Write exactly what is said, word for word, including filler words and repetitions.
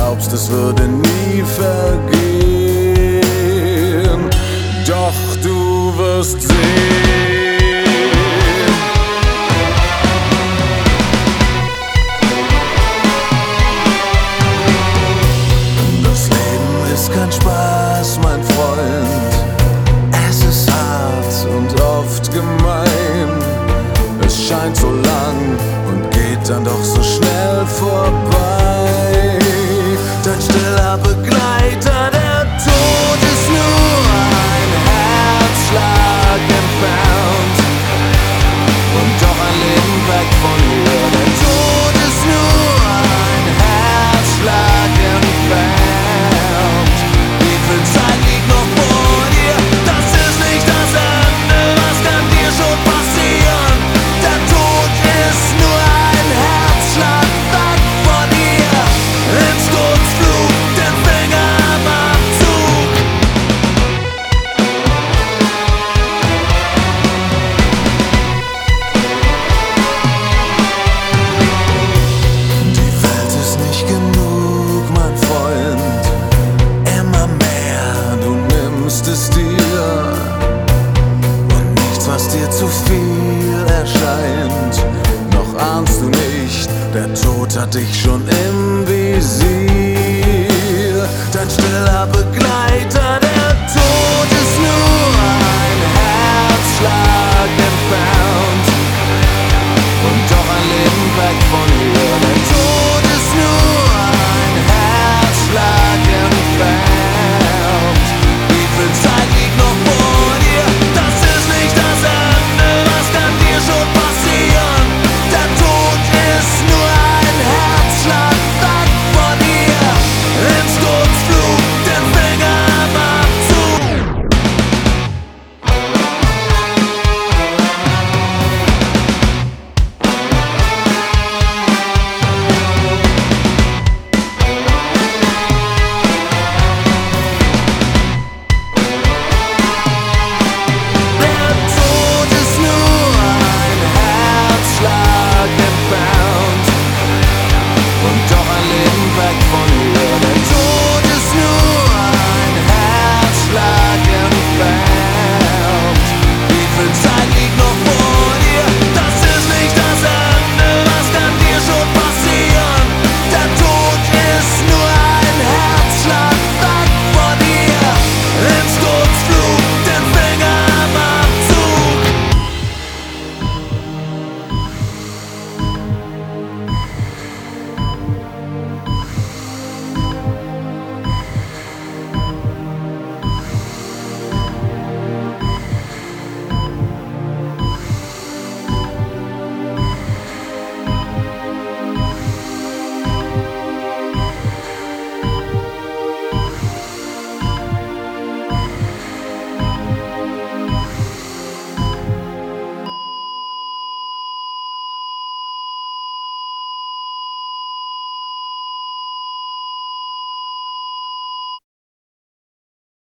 glaubst, es würde nie vergehen. Doch du wirst sehen. Das Leben ist kein Spaß, mein Freund. Es ist hart und oft gemein. Es scheint so lang und geht dann doch so schnell vorbei. Dein stiller Begleiter, der Tod ist nur ein Herzschlag entfernt und doch ein Leben weg von mir. Der Tod ist nur ein Herzschlag entfernt. Wie viel Zeit liegt noch vor dir? Das ist nicht das Ende, was kann dir schon passieren? Der Tod ist nur ein Herzschlag weg von dir. Im Sturzflug, den Finger am Abzug. Die Welt ist nicht genug, mein Freund. Immer mehr, du nimmst es dir. Und nichts, was dir zu viel erscheint. Noch ahnst du nicht, der Tod hat dich schon im Visier. Dein stiller Begleiter,